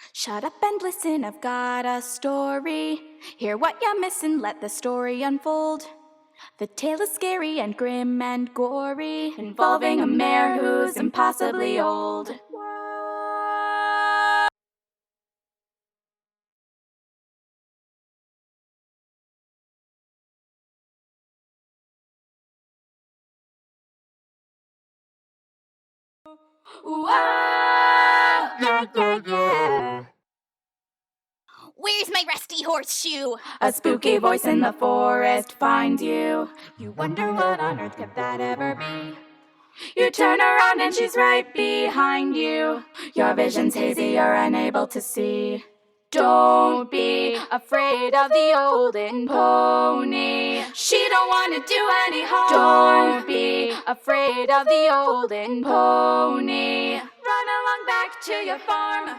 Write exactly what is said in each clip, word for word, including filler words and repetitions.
Shut up and listen, I've got a story. Hear what you're missing, let the story unfold. The tale is scary and grim and gory, involving a mare who's impossibly old. Whoa! Where's my rusty horseshoe? A spooky voice in the forest finds you. You wonder what on earth could that ever be? You turn around and she's right behind you. Your vision's hazy, you're unable to see. Don't be afraid of the olden pony. She don't want to do any harm. Don't be afraid of the olden pony. Run along back to your farm.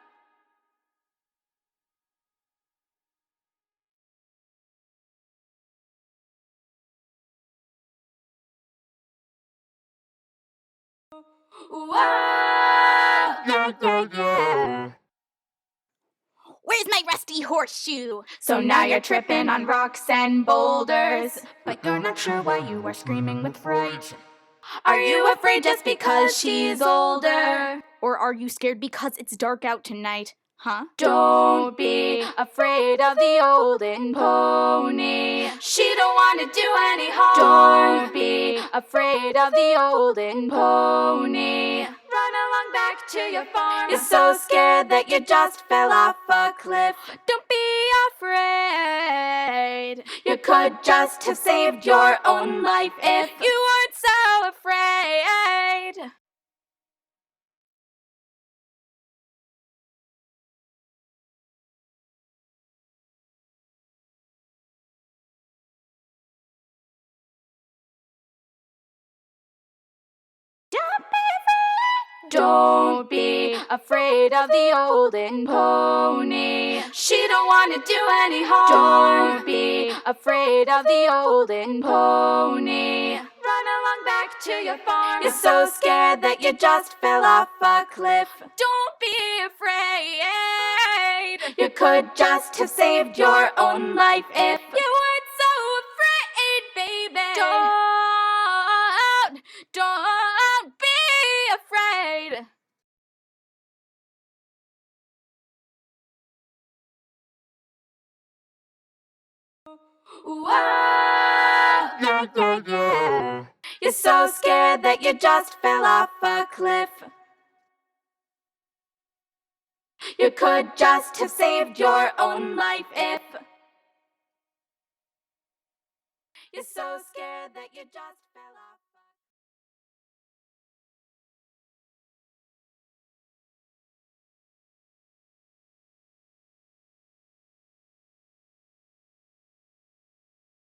Whoa! Where's my rusty horseshoe? So now you're tripping on rocks and boulders, but you're not sure why you are screaming with fright. Are you afraid just because she's older? Or are you scared because it's dark out tonight? Huh? Don't be afraid of the olden pony. She don't want to do any harm. Don't be afraid of the olden pony. Run along back to your farm. You're so scared that you just fell off a cliff. Don't be afraid. You could just have saved your own life if You weren't so afraid. Don't be afraid of the olden pony. She don't want to do any harm. Don't be afraid of the olden pony. Run along back to your farm. You're so scared that you just fell off a cliff. Don't be afraid. You could just have saved your own life if You weren't so afraid, baby. Don't, Don't be afraid. Whoa! You're so scared that you just fell off a cliff. You could just have saved your own life if you're so scared that you just fell off.